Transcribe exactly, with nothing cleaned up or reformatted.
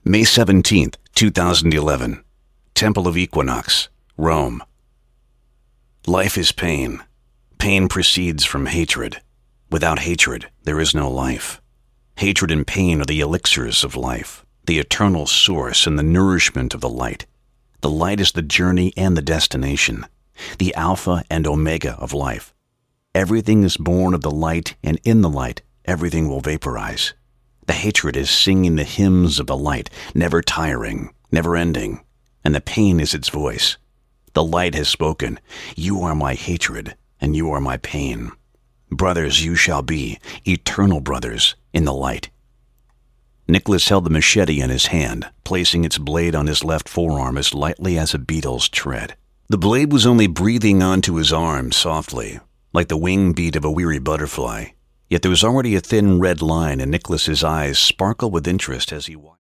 May seventeenth, two thousand eleven. Temple of Equinox, Rome. Life is pain. Pain proceeds from hatred. Without hatred, there is no life. Hatred and pain are the elixirs of life, the eternal source and the nourishment of the light. The light is the journey and the destination, the alpha and omega of life. Everything is born of the light, and in the light, everything will vaporize. The hatred is singing the hymns of the light, never tiring, never ending, and the pain is its voice. The light has spoken, "You are my hatred, and you are my pain. Brothers you shall be, eternal brothers, in the light." Nicholas held the machete in his hand, placing its blade on his left forearm as lightly as a beetle's tread. The blade was only breathing onto his arm softly, like the wing beat of a weary butterfly. Yet there was already a thin red line, and Nicholas's eyes sparkled with interest as he watched.